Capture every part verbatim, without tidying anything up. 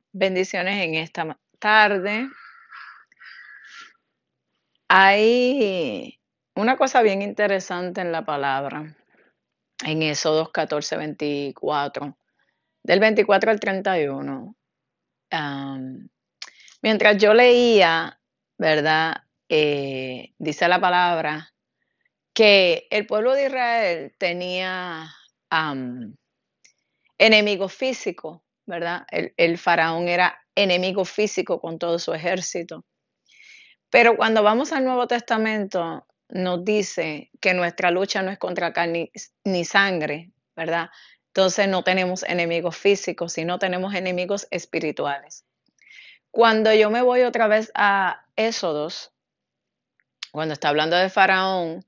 Bendiciones en esta ma- tarde. Hay una cosa bien interesante en la palabra, en Éxodo catorce veinticuatro, del veinticuatro al treinta y uno. Am, mientras yo leía, ¿verdad? Eh, dice la palabra que el pueblo de Israel tenía am, enemigos físicos, ¿verdad? El, el faraón era enemigo físico con todo su ejército. Pero cuando vamos al Nuevo Testamento, nos dice que nuestra lucha no es contra carne ni sangre, ¿verdad? Entonces no tenemos enemigos físicos, sino tenemos enemigos espirituales. Cuando yo me voy otra vez a Éxodos, cuando está hablando de Faraón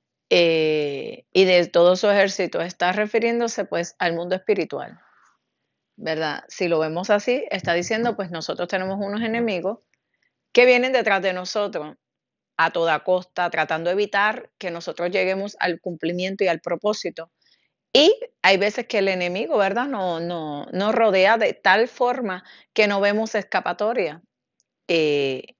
eh, y de todo su ejército, está refiriéndose pues al mundo espiritual, ¿verdad? Si lo vemos así, está diciendo pues nosotros tenemos unos enemigos que vienen detrás de nosotros a toda costa, tratando de evitar que nosotros lleguemos al cumplimiento y al propósito. Y hay veces que el enemigo, ¿verdad? No, no, nos rodea de tal forma que no vemos escapatoria, eh,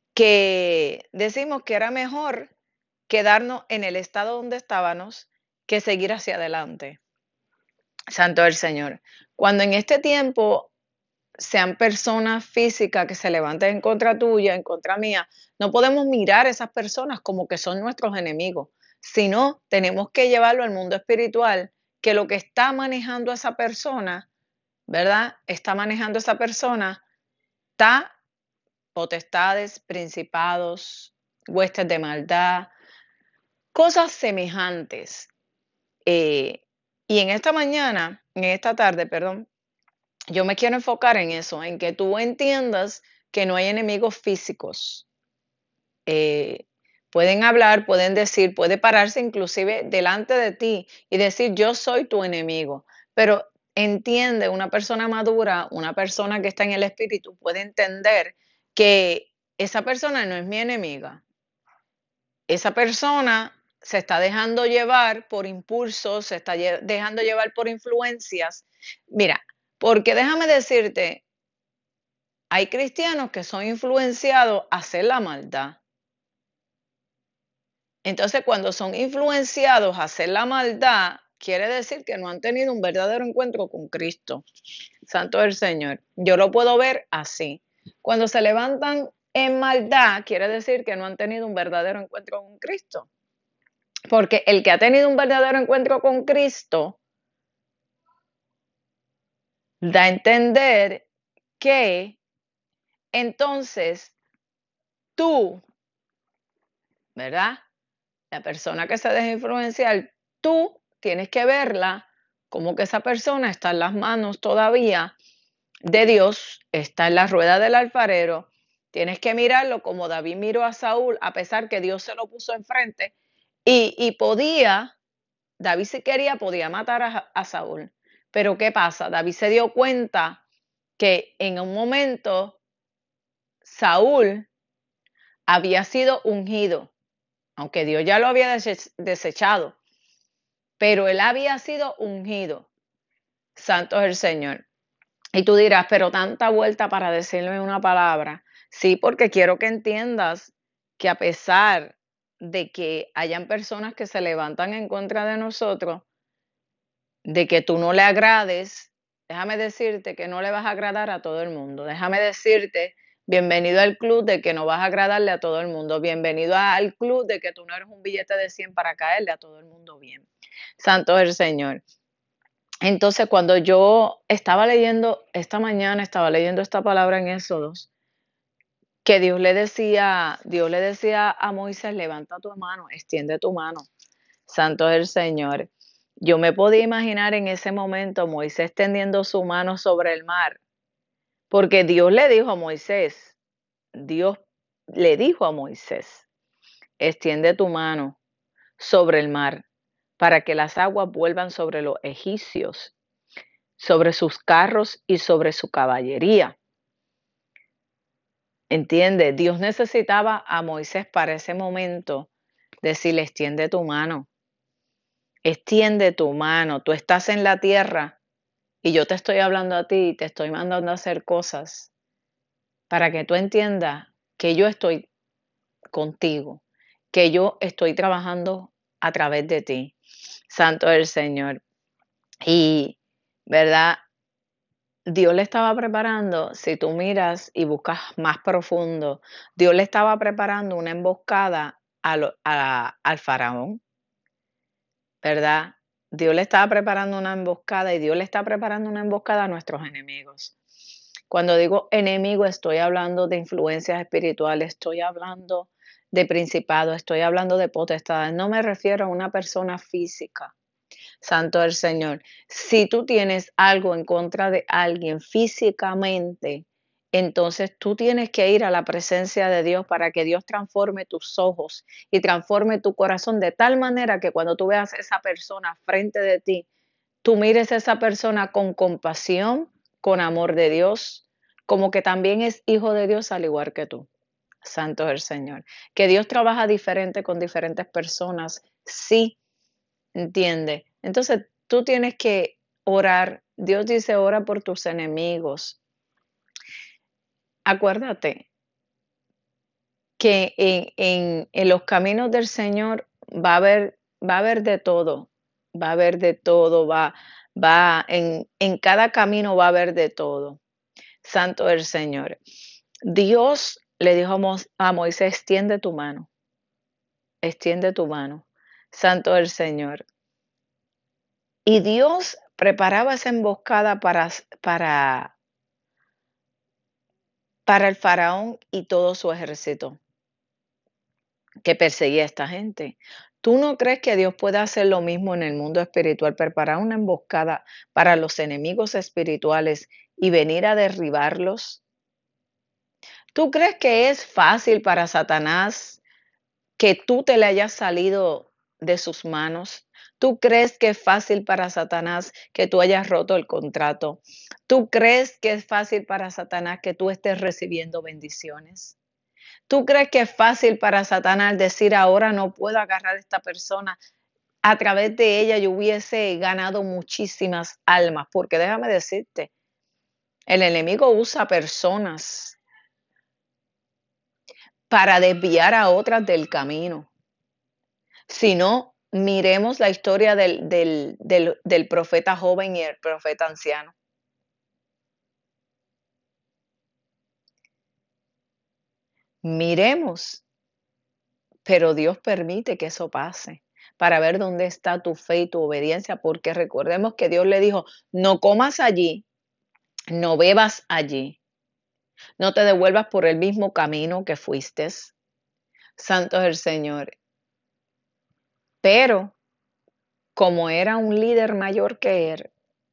que decimos que era mejor quedarnos en el estado donde estábamos que seguir hacia adelante. Santo el Señor. Cuando en este tiempo sean personas físicas que se levanten en contra tuya, en contra mía, no podemos mirar a esas personas como que son nuestros enemigos, sino tenemos que llevarlo al mundo espiritual, que lo que está manejando esa persona, ¿verdad? Está manejando esa persona, está potestades, principados, huestes de maldad, cosas semejantes. Eh, y en esta mañana, en esta tarde, perdón, yo me quiero enfocar en eso, en que tú entiendas que no hay enemigos físicos. Eh, pueden hablar, pueden decir, puede pararse inclusive delante de ti y decir, yo soy tu enemigo. Pero entiende, una persona madura, una persona que está en el espíritu, puede entender que esa persona no es mi enemiga. Esa persona se está dejando llevar por impulsos, se está lle- dejando llevar por influencias. Mira, porque déjame decirte, hay cristianos que son influenciados a hacer la maldad. Entonces, cuando son influenciados a hacer la maldad, quiere decir que no han tenido un verdadero encuentro con Cristo. Santo el Señor. Yo lo puedo ver así. Cuando se levantan en maldad, quiere decir que no han tenido un verdadero encuentro con Cristo. Porque el que ha tenido un verdadero encuentro con Cristo da a entender que entonces tú, ¿verdad? La persona que se deja influenciar, tú tienes que verla como que esa persona está en las manos todavía de Dios, está en la rueda del alfarero. Tienes que mirarlo como David miró a Saúl, a pesar que Dios se lo puso enfrente. Y, y podía, David si quería, podía matar a, a Saúl. Pero ¿qué pasa? David se dio cuenta que en un momento Saúl había sido ungido, aunque Dios ya lo había desechado, pero él había sido ungido. Santo es el Señor. Y tú dirás, pero tanta vuelta para decirme una palabra. Sí, porque quiero que entiendas que a pesar de que hayan personas que se levantan en contra de nosotros, de que tú no le agrades, déjame decirte que no le vas a agradar a todo el mundo. Déjame decirte, bienvenido al club de que no vas a agradarle a todo el mundo. Bienvenido al club de que tú no eres un billete de cien para caerle a todo el mundo bien. Santo es el Señor. Entonces, cuando yo estaba leyendo esta mañana, estaba leyendo esta palabra en Éxodos, que Dios le decía, Dios le decía a Moisés, levanta tu mano, extiende tu mano. Santo es el Señor. Yo me podía imaginar en ese momento Moisés tendiendo su mano sobre el mar, porque Dios le dijo a Moisés, Dios le dijo a Moisés, extiende tu mano sobre el mar para que las aguas vuelvan sobre los egipcios, sobre sus carros y sobre su caballería. ¿Entiende? Dios necesitaba a Moisés para ese momento decirle, extiende tu mano, extiende tu mano, tú estás en la tierra Y yo te estoy hablando a ti y te estoy mandando a hacer cosas para que tú entiendas que yo estoy contigo, que yo estoy trabajando a través de ti. Santo es el Señor. Y, ¿verdad? Dios le estaba preparando, si tú miras y buscas más profundo, Dios le estaba preparando una emboscada a lo- a- al faraón, ¿verdad? Dios le estaba preparando una emboscada y Dios le está preparando una emboscada a nuestros enemigos. Cuando digo enemigo, estoy hablando de influencias espirituales, estoy hablando de principados, estoy hablando de potestades. No me refiero a una persona física. Santo el Señor. Si tú tienes algo en contra de alguien físicamente, entonces tú tienes que ir a la presencia de Dios para que Dios transforme tus ojos y transforme tu corazón de tal manera que cuando tú veas a esa persona frente de ti, tú mires a esa persona con compasión, con amor de Dios, como que también es hijo de Dios al igual que tú. Santo es el Señor. Que Dios trabaja diferente con diferentes personas, sí, entiende. Entonces tú tienes que orar. Dios dice, ora por tus enemigos. Acuérdate que en, en, en los caminos del Señor va a haber, va a haber de todo, va a haber de todo, va, va, en, en cada camino va a haber de todo. Santo el Señor. Dios le dijo a, Mo, a Moisés, extiende tu mano, extiende tu mano. Santo el Señor. Y Dios preparaba esa emboscada para, para, para el faraón y todo su ejército que perseguía a esta gente. ¿Tú no crees que Dios puede hacer lo mismo en el mundo espiritual, preparar una emboscada para los enemigos espirituales y venir a derribarlos? ¿Tú crees que es fácil para Satanás que tú te le hayas salido de sus manos? ¿Tú crees que es fácil para Satanás que tú hayas roto el contrato? ¿Tú crees que es fácil para Satanás que tú estés recibiendo bendiciones? ¿Tú crees que es fácil para Satanás decir ahora no puedo agarrar a esta persona? A través de ella yo hubiese ganado muchísimas almas, porque déjame decirte, el enemigo usa personas para desviar a otras del camino. Si no, miremos la historia del, del, del, del profeta joven y el profeta anciano. Miremos, pero Dios permite que eso pase para ver dónde está tu fe y tu obediencia, porque recordemos que Dios le dijo, no comas allí, no bebas allí, no te devuelvas por el mismo camino que fuiste. Santo es el Señor. Pero como era un líder mayor que él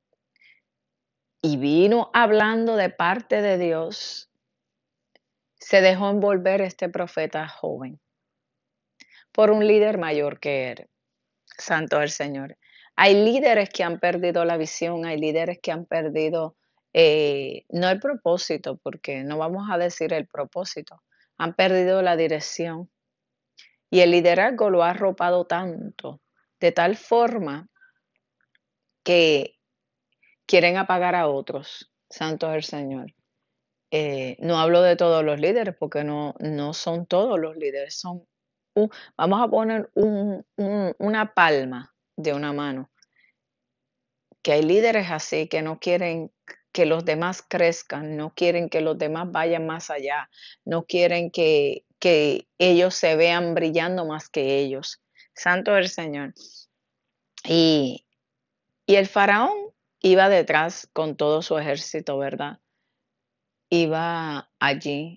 y vino hablando de parte de Dios, se dejó envolver este profeta joven por un líder mayor que él. Santo es el Señor. Hay líderes que han perdido la visión, hay líderes que han perdido, eh, no el propósito, porque no vamos a decir el propósito, han perdido la dirección. Y el liderazgo lo ha arropado tanto, de tal forma que quieren apagar a otros. Santo es el Señor. Eh, no hablo de todos los líderes, porque no, no son todos los líderes, son, un- vamos a poner un, un- una palma de una mano, que hay líderes así que no quieren que los demás crezcan, no quieren que los demás vayan más allá, no quieren que, que ellos se vean brillando más que ellos. Santo es el Señor. Y, y el faraón iba detrás con todo su ejército, ¿verdad? Iba allí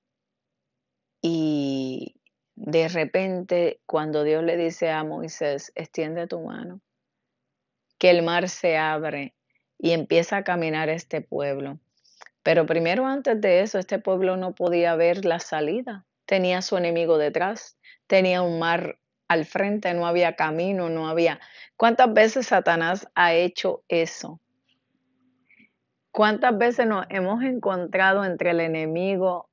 y de repente cuando Dios le dice a Moisés, extiende tu mano, que el mar se abre y empieza a caminar este pueblo. Pero primero antes de eso, este pueblo no podía ver la salida. Tenía a su enemigo detrás, tenía un mar al frente, no había camino, no había. ¿Cuántas veces Satanás ha hecho eso? ¿Cuántas veces nos hemos encontrado entre el enemigo,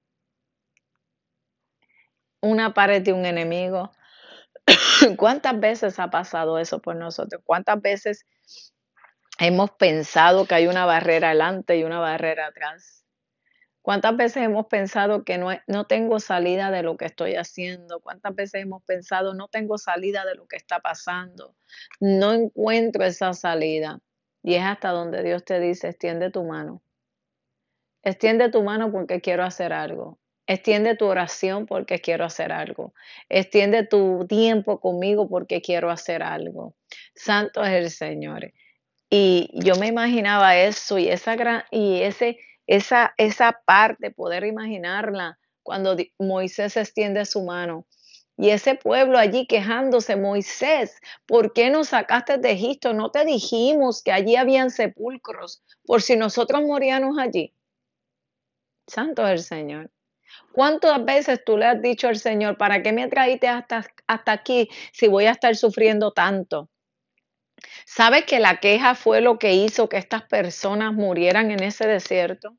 una pared de un enemigo? ¿Cuántas veces ha pasado eso por nosotros? ¿Cuántas veces Hemos pensado que hay una barrera adelante y una barrera atrás. ¿Cuántas veces hemos pensado que no, he- no tengo salida de lo que estoy haciendo? ¿Cuántas veces hemos pensado no tengo salida de lo que está pasando? No encuentro esa salida. Y es hasta donde Dios te dice, extiende tu mano. Extiende tu mano porque quiero hacer algo. Extiende tu oración porque quiero hacer algo. Extiende tu tiempo conmigo porque quiero hacer algo. Santo es el Señor. Y yo me imaginaba eso y esa gran y ese esa esa parte, poder imaginarla cuando di Moisés extiende su mano. Y ese pueblo allí quejándose: "Moisés, ¿por qué nos sacaste de Egipto? ¿No te dijimos que allí habían sepulcros por si nosotros moríamos allí?". Santo es el Señor. ¿Cuántas veces tú le has dicho al Señor: "¿Para qué me trajiste hasta hasta aquí si voy a estar sufriendo tanto?". ¿Sabes que la queja fue lo que hizo que estas personas murieran en ese desierto?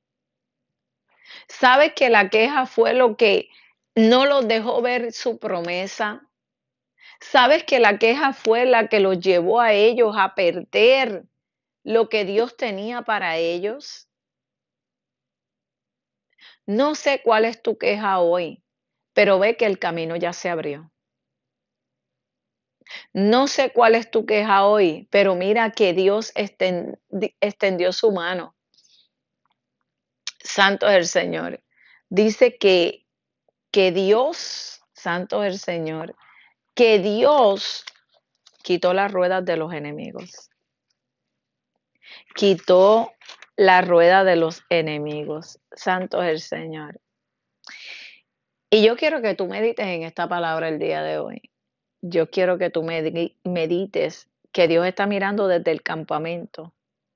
¿Sabes que la queja fue lo que no los dejó ver su promesa? ¿Sabes que la queja fue la que los llevó a ellos a perder lo que Dios tenía para ellos? No sé cuál es tu queja hoy, pero ve que el camino ya se abrió. No sé cuál es tu queja hoy, pero mira que Dios exten- di- extendió su mano. Santo es el Señor. Dice que, que Dios, santo es el Señor, que Dios quitó las ruedas de los enemigos. Quitó la rueda de los enemigos. Santo es el Señor. Y yo quiero que tú medites en esta palabra el día de hoy. Yo quiero que tú medi- medites que Dios está mirando desde el campamento.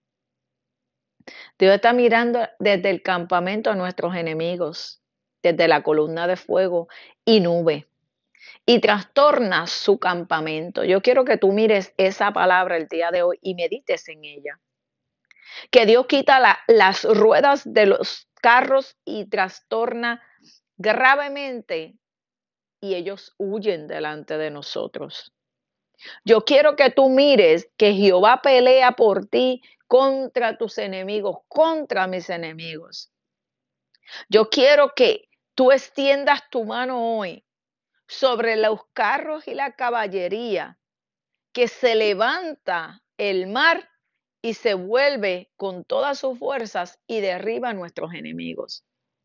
Dios está mirando desde el campamento a nuestros enemigos, desde la columna de fuego y nube, y trastorna su campamento. Yo quiero que tú mires esa palabra el día de hoy y medites en ella. Que Dios quita la- las ruedas de los carros y trastorna gravemente y ellos huyen delante de nosotros. Yo quiero que tú mires que Jehová pelea por ti contra tus enemigos, contra mis enemigos. Yo quiero que tú extiendas tu mano hoy sobre los carros y la caballería, que se levanta el mar y se vuelve con todas sus fuerzas y derriba a nuestros enemigos.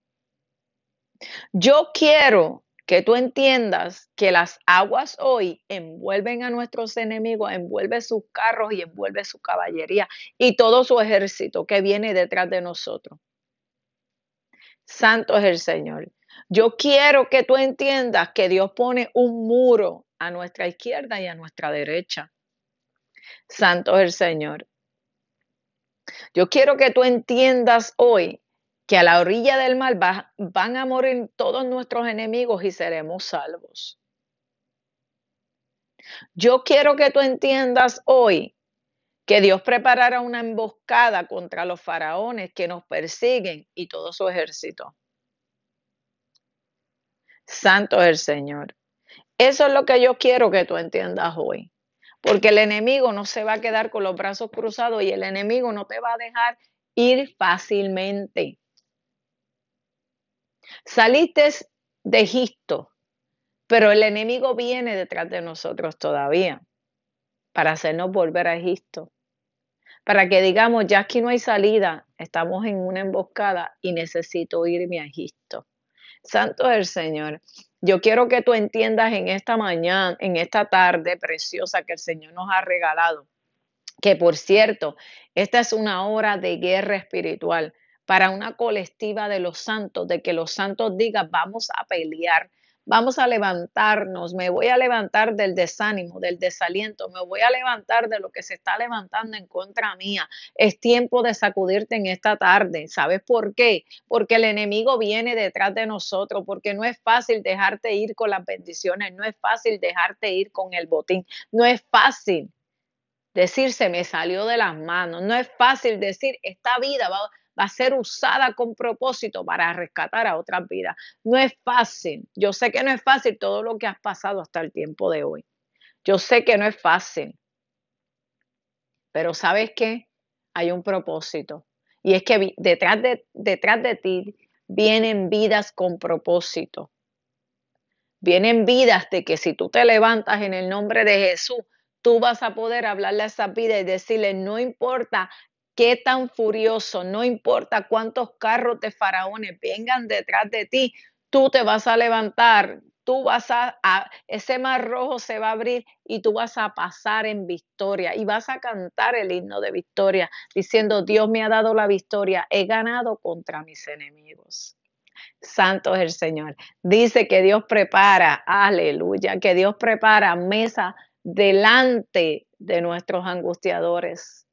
Yo quiero que tú entiendas que las aguas hoy envuelven a nuestros enemigos, envuelve sus carros y envuelve su caballería y todo su ejército que viene detrás de nosotros. Santo es el Señor. Yo quiero que tú entiendas que Dios pone un muro a nuestra izquierda y a nuestra derecha. Santo es el Señor. Yo quiero que tú entiendas hoy que a la orilla del mar va- van a morir todos nuestros enemigos y seremos salvos. Yo quiero que tú entiendas hoy que Dios preparará una emboscada contra los faraones que nos persiguen y todo su ejército. Santo es el Señor. Eso es lo que yo quiero que tú entiendas hoy. Porque el enemigo no se va a quedar con los brazos cruzados y el enemigo no te va a dejar ir fácilmente. Saliste de Egipto, pero el enemigo viene detrás de nosotros todavía para hacernos volver a Egipto. Para que digamos, ya aquí no hay salida, estamos en una emboscada y necesito irme a Egipto. Santo es el Señor. Yo quiero que tú entiendas en esta mañana, en esta tarde preciosa que el Señor nos ha regalado, que por cierto, esta es una hora de guerra espiritual para una colectiva de los santos, de que los santos digan, vamos a pelear, vamos a levantarnos, me voy a levantar del desánimo, del desaliento, me voy a levantar de lo que se está levantando en contra mía. Es tiempo de sacudirte en esta tarde. ¿Sabes por qué? Porque el enemigo viene detrás de nosotros, porque no es fácil dejarte ir con las bendiciones, no es fácil dejarte ir con el botín, no es fácil decir se me salió de las manos. No es fácil decir esta vida va, va a ser usada con propósito para rescatar a otras vidas. No es fácil. Yo sé que no es fácil todo lo que has pasado hasta el tiempo de hoy. Yo sé que no es fácil. Pero ¿sabes qué? Hay un propósito. Y es que detrás de, detrás de ti vienen vidas con propósito. Vienen vidas de que si tú te levantas en el nombre de Jesús, tú vas a poder hablarle a esas vidas y decirle, no importa qué tan furioso, no importa cuántos carros de faraones vengan detrás de ti, tú te vas a levantar, tú vas a, a, ese mar rojo se va a abrir y tú vas a pasar en victoria y vas a cantar el himno de victoria diciendo, Dios me ha dado la victoria, he ganado contra mis enemigos. Santo es el Señor. Dice que Dios prepara, aleluya, que Dios prepara mesa delante de nuestros angustiadores.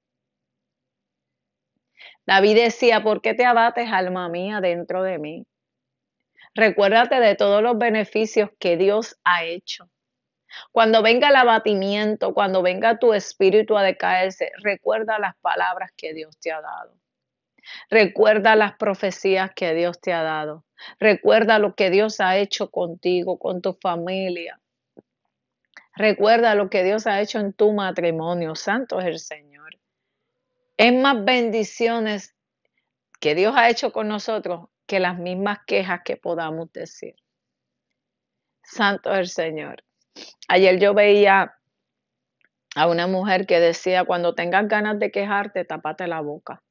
David decía, ¿por qué te abates, alma mía, dentro de mí? Recuérdate de todos los beneficios que Dios ha hecho. Cuando venga el abatimiento, cuando venga tu espíritu a decaerse, recuerda las palabras que Dios te ha dado. Recuerda las profecías que Dios te ha dado. Recuerda lo que Dios ha hecho contigo, con tu familia. Recuerda lo que Dios ha hecho en tu matrimonio. Santo es el Señor. Es más bendiciones que Dios ha hecho con nosotros que las mismas quejas que podamos decir. Santo es el Señor. Ayer yo veía a una mujer que decía, cuando tengas ganas de quejarte, tápate la boca.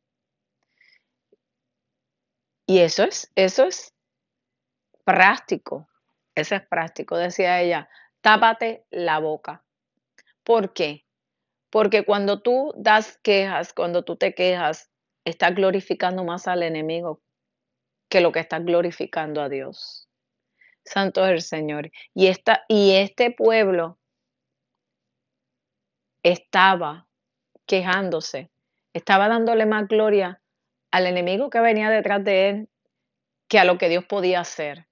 Y eso es, eso es práctico. Eso es práctico, decía ella. Tápate la boca. ¿Por qué? Porque cuando tú das quejas, cuando tú te quejas, estás glorificando más al enemigo que lo que estás glorificando a Dios. Santo es el Señor. Y, esta, y este pueblo estaba quejándose, estaba dándole más gloria al enemigo que venía detrás de él que a lo que Dios podía hacer.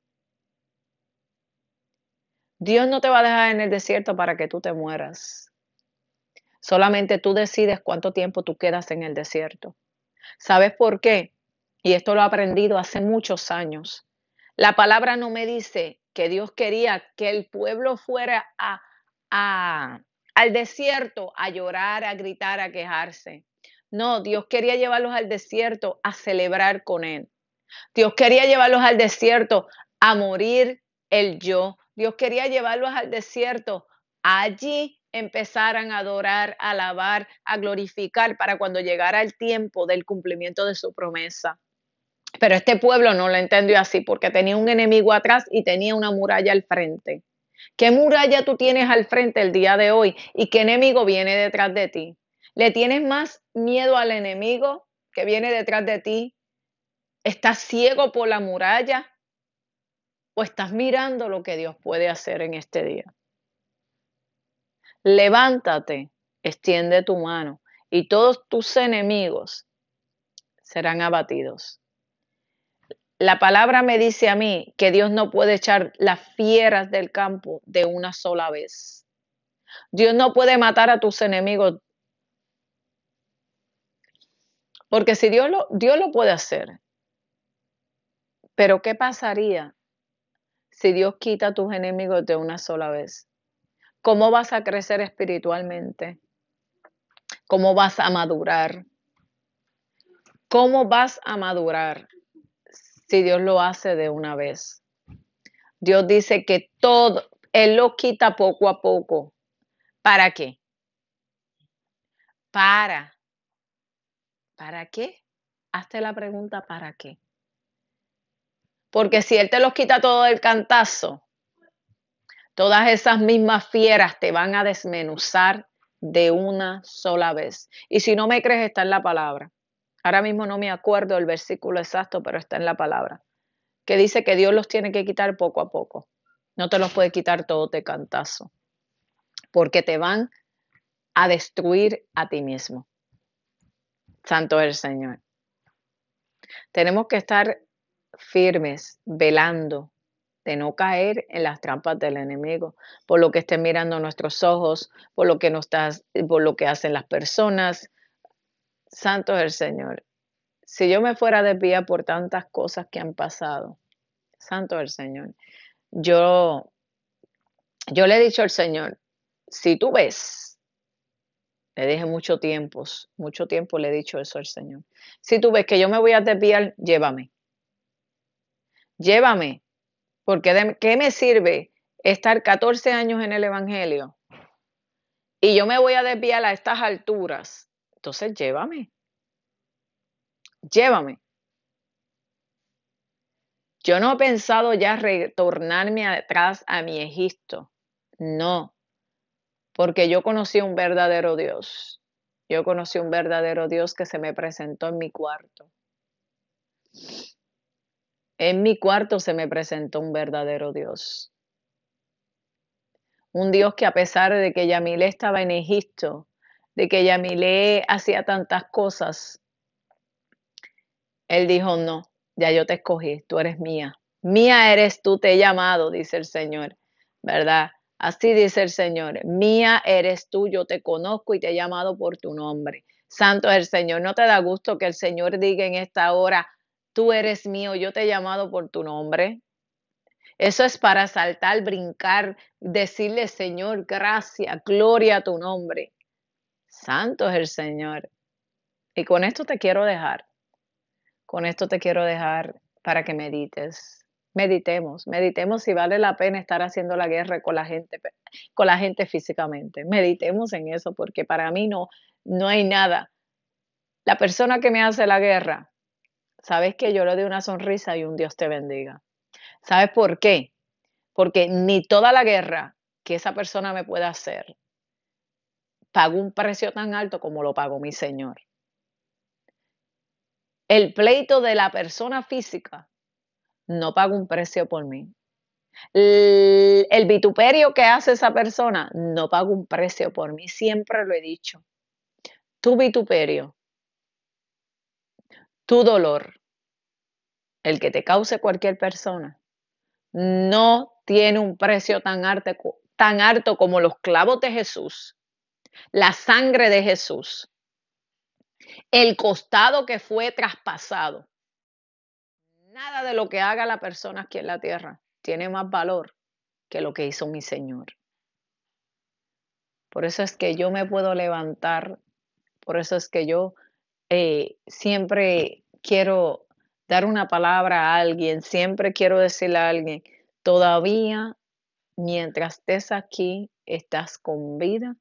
Dios no te va a dejar en el desierto para que tú te mueras. Solamente tú decides cuánto tiempo tú quedas en el desierto. ¿Sabes por qué? Y esto lo he aprendido hace muchos años. La palabra no me dice que Dios quería que el pueblo fuera a, a, al desierto a llorar, a gritar, a quejarse. No, Dios quería llevarlos al desierto a celebrar con Él. Dios quería llevarlos al desierto a morir el yo. Dios quería llevarlos al desierto. Allí empezaran a adorar, a alabar, a glorificar para cuando llegara el tiempo del cumplimiento de su promesa. Pero este pueblo no lo entendió así porque tenía un enemigo atrás y tenía una muralla al frente. ¿Qué muralla tú tienes al frente el día de hoy y qué enemigo viene detrás de ti? ¿Le tienes más miedo al enemigo que viene detrás de ti? ¿Estás ciego por la muralla? ¿O estás mirando lo que Dios puede hacer en este día? Levántate, extiende tu mano y todos tus enemigos serán abatidos. La palabra me dice a mí que Dios no puede echar las fieras del campo de una sola vez. Dios no puede matar a tus enemigos. Porque si Dios lo, Dios lo puede hacer. Pero ¿qué pasaría si Dios quita a tus enemigos de una sola vez? ¿Cómo vas a crecer espiritualmente? ¿Cómo vas a madurar? ¿Cómo vas a madurar si Dios lo hace de una vez? Dios dice que todo, Él lo quita poco a poco. ¿Para qué? Para. ¿Para qué? Hazte la pregunta, ¿para qué? Porque si Él te los quita todo el cantazo, todas esas mismas fieras te van a desmenuzar de una sola vez. Y si no me crees, está en la palabra. Ahora mismo no me acuerdo el versículo exacto, pero está en la palabra. Que dice que Dios los tiene que quitar poco a poco. No te los puede quitar todo de cantazo. Porque te van a destruir a ti mismo. Santo es el Señor. Tenemos que estar firmes, velando, de no caer en las trampas del enemigo, por lo que estén mirando nuestros ojos, por lo que nos estás, por lo que hacen las personas. Santo es el Señor. Si yo me fuera a desviar por tantas cosas que han pasado, santo es el Señor. Yo, yo le he dicho al Señor, si tú ves Le dije mucho tiempo, mucho tiempo le he dicho eso al Señor. Si tú ves que yo me voy a desviar, llévame, llévame, porque de qué me sirve estar catorce años en el Evangelio y yo me voy a desviar a estas alturas. Entonces llévame, llévame. Yo no he pensado ya retornarme atrás a mi Egipto. No, porque yo conocí a un verdadero Dios. Yo conocí a un verdadero Dios que se me presentó en mi cuarto. En mi cuarto se me presentó un verdadero Dios. Un Dios que a pesar de que Yamilé estaba en Egipto, de que Yamilé hacía tantas cosas, él dijo, no, ya yo te escogí, tú eres mía. Mía eres tú, te he llamado, dice el Señor, ¿verdad? Así dice el Señor, mía eres tú, yo te conozco y te he llamado por tu nombre. Santo es el Señor. ¿No te da gusto que el Señor diga en esta hora, tú eres mío, yo te he llamado por tu nombre? Eso es para saltar, brincar, decirle, Señor, gracias, gloria a tu nombre. Santo es el Señor. Y con esto te quiero dejar. Con esto te quiero dejar para que medites. Meditemos, meditemos si vale la pena estar haciendo la guerra con la gente, con la gente físicamente. Meditemos en eso, porque para mí no, no hay nada. La persona que me hace la guerra, sabes que yo le doy una sonrisa y un Dios te bendiga. ¿Sabes por qué? Porque ni toda la guerra que esa persona me pueda hacer pagó un precio tan alto como lo pagó mi Señor. El pleito de la persona física no paga un precio por mí. El, el vituperio que hace esa persona no paga un precio por mí. Siempre lo he dicho. Tu vituperio, tu dolor, el que te cause cualquier persona, no tiene un precio tan alto, tan alto como los clavos de Jesús, la sangre de Jesús, el costado que fue traspasado. Nada de lo que haga la persona aquí en la tierra tiene más valor que lo que hizo mi Señor. Por eso es que yo me puedo levantar, por eso es que yo eh, siempre quiero dar una palabra a alguien, siempre quiero decirle a alguien, todavía mientras estés aquí, estás con vida,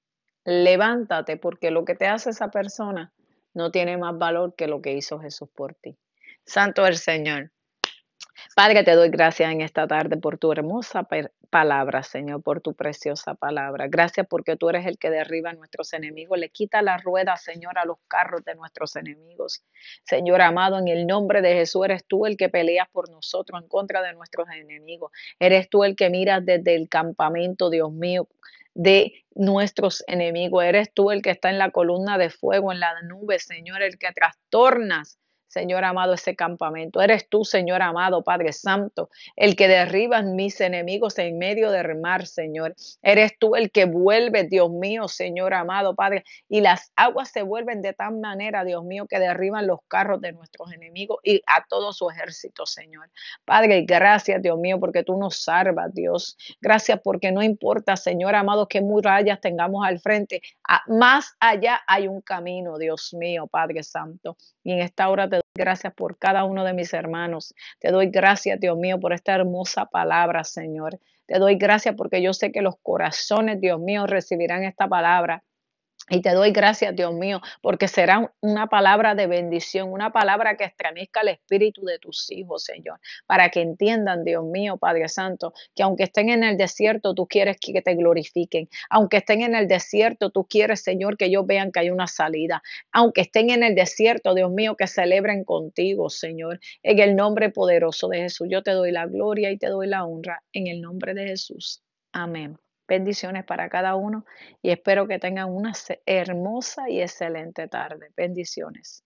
levántate porque lo que te hace esa persona no tiene más valor que lo que hizo Jesús por ti. Santo el Señor. Padre, te doy gracias en esta tarde por tu hermosa palabra, Señor, por tu preciosa palabra. Gracias porque tú eres el que derriba a nuestros enemigos, le quita la rueda, Señor, a los carros de nuestros enemigos. Señor amado, en el nombre de Jesús eres tú el que peleas por nosotros en contra de nuestros enemigos. Eres tú el que miras desde el campamento, Dios mío, de nuestros enemigos. Eres tú el que está en la columna de fuego, en la nube, Señor, el que trastornas, Señor amado, ese campamento. Eres tú, Señor amado, Padre Santo, el que derribas mis enemigos en medio del mar, Señor. Eres tú el que vuelve, Dios mío, Señor amado, Padre, y las aguas se vuelven de tal manera, Dios mío, que derriban los carros de nuestros enemigos y a todo su ejército, Señor. Padre, gracias, Dios mío, porque tú nos salvas, Dios. Gracias porque no importa, Señor amado, qué murallas tengamos al frente. A, más allá hay un camino, Dios mío, Padre Santo. Y en esta hora te doy gracias por cada uno de mis hermanos. Te doy gracias, Dios mío, por esta hermosa palabra, Señor. Te doy gracias porque yo sé que los corazones, Dios mío, recibirán esta palabra. Y te doy gracias, Dios mío, porque será una palabra de bendición, una palabra que estremezca el espíritu de tus hijos, Señor, para que entiendan, Dios mío, Padre Santo, que aunque estén en el desierto, tú quieres que te glorifiquen. Aunque estén en el desierto, tú quieres, Señor, que ellos vean que hay una salida. Aunque estén en el desierto, Dios mío, que celebren contigo, Señor. En el nombre poderoso de Jesús, yo te doy la gloria y te doy la honra. En el nombre de Jesús. Amén. Bendiciones para cada uno y espero que tengan una hermosa y excelente tarde. Bendiciones.